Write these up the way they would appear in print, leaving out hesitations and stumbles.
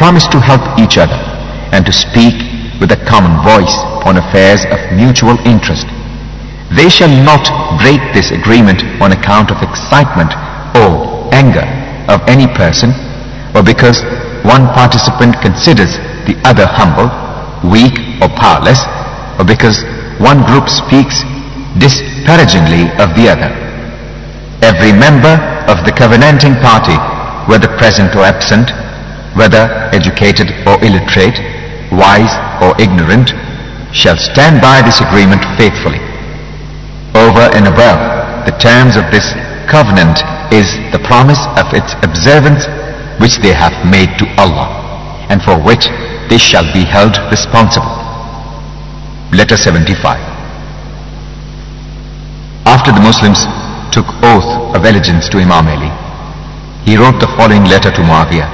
promise to help each other and to speak with a common voice on affairs of mutual interest. They shall not break this agreement on account of excitement or anger of any person, or because one participant considers the other humble, weak or powerless, or because one group speaks disparagingly of the other. Every member of the covenanting party, whether present or absent, whether educated or illiterate, wise or ignorant, shall stand by this agreement faithfully. Over and above the terms of this covenant is the promise of its observance which they have made to Allah, and for which they shall be held responsible. Letter 75. After the Muslims took oath of allegiance to Imam Ali, he wrote the following letter to Muawiyah.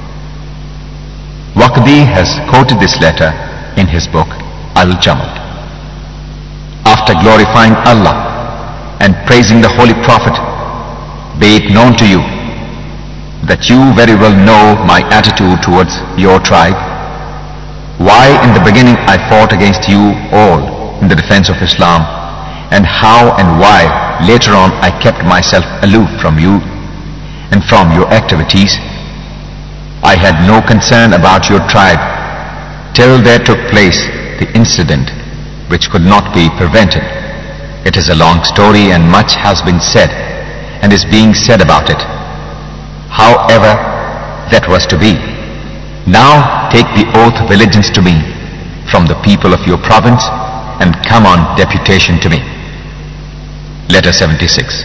Waqdi has quoted this letter in his book Al-Jamal. After glorifying Allah and praising the Holy Prophet, be it known to you that you very well know my attitude towards your tribe. Why in the beginning I fought against you all in the defense of Islam, and how and why later on I kept myself aloof from you and from your activities. I had no concern about your tribe till there took place the incident which could not be prevented. It is a long story and much has been said and is being said about it. However that was to be, now take the oath of allegiance to me from the people of your province and come on deputation to me. Letter 76.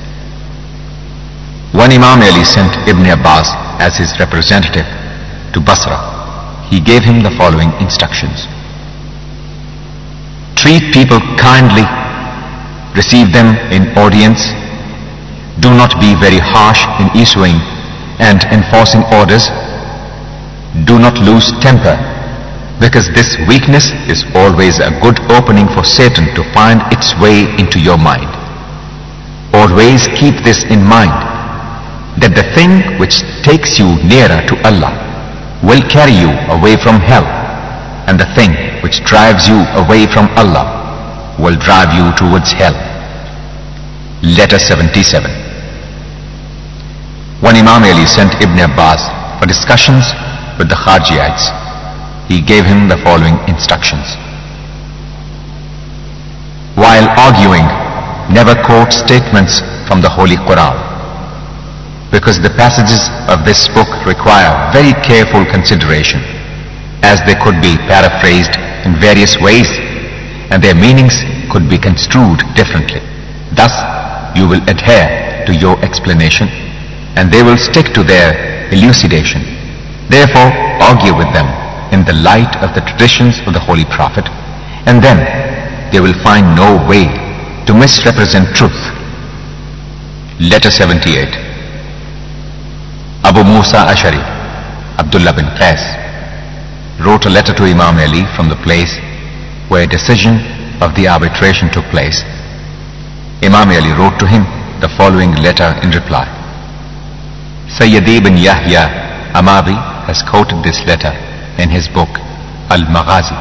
When Imam Ali sent Ibn Abbas as his representative to Basra, he gave him the following instructions. Treat people kindly, receive them in audience, do not be very harsh in issuing and enforcing orders, do not lose temper, because this weakness is always a good opening for Satan to find its way into your mind. Always keep this in mind, that the thing which takes you nearer to Allah will carry you away from hell, and the thing which drives you away from Allah will drive you towards hell. Letter 77. When Imam Ali sent Ibn Abbas for discussions with the Kharjiites, he gave him the following instructions. While arguing, never quote statements from the Holy Quran, because the passages of this book require very careful consideration, as they could be paraphrased in various ways and their meanings could be construed differently. Thus you will adhere to your explanation and they will stick to their elucidation. Therefore argue with them in the light of the traditions of the Holy Prophet, and then they will find no way to misrepresent truth. Letter 78. Abu Musa Ash'ari, Abdullah bin Qais, wrote a letter to Imam Ali from the place where decision of the arbitration took place. Imam Ali wrote to him the following letter in reply. Sayyidi bin Yahya Amavi has quoted this letter in his book Al-Maghazi.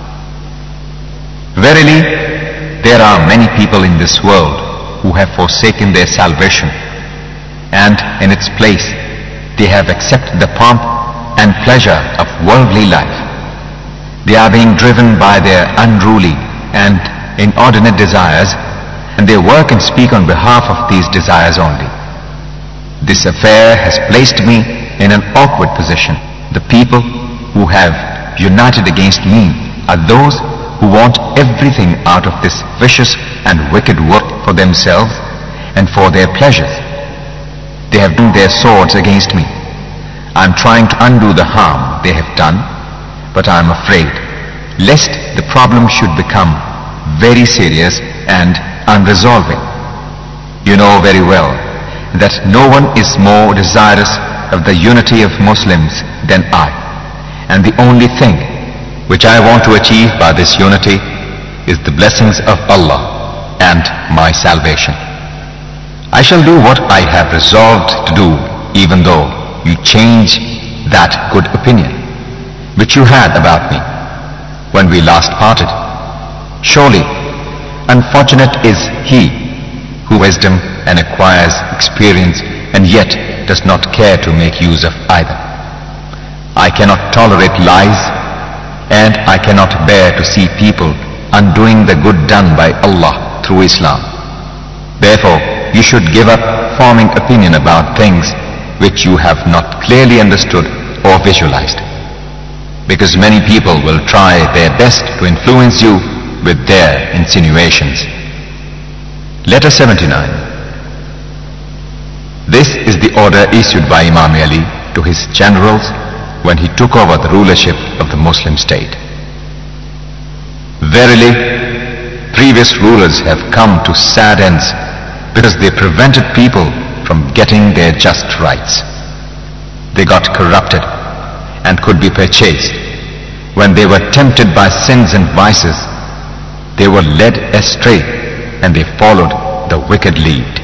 Verily, there are many people in this world who have forsaken their salvation, and in its place they have accepted the pomp and pleasure of worldly life. They are being driven by their unruly and inordinate desires, and they work and speak on behalf of these desires only. This affair has placed me in an awkward position. The people who have united against me are those who want everything out of this vicious and wicked work for themselves and for their pleasures. They have drawn their swords against me. I am trying to undo the harm they have done, but I am afraid lest the problem should become very serious and unresolving. You know very well that no one is more desirous of the unity of Muslims than I, and the only thing which I want to achieve by this unity is the blessings of Allah and my salvation. I shall do what I have resolved to do, even though you change that good opinion which you had about me when we last parted. Surely, unfortunate is he who wisdom and acquires experience and yet does not care to make use of either. I cannot tolerate lies, and I cannot bear to see people undoing the good done by Allah through Islam. Therefore, you should give up forming opinion about things which you have not clearly understood or visualized, because many people will try their best to influence you with their insinuations. Letter 79. This is the order issued by Imam Ali to his generals when he took over the rulership of the Muslim state. Verily, previous rulers have come to sad ends because they prevented people from getting their just rights. They got corrupted and could be purchased. When they were tempted by sins and vices, they were led astray and they followed the wicked lead.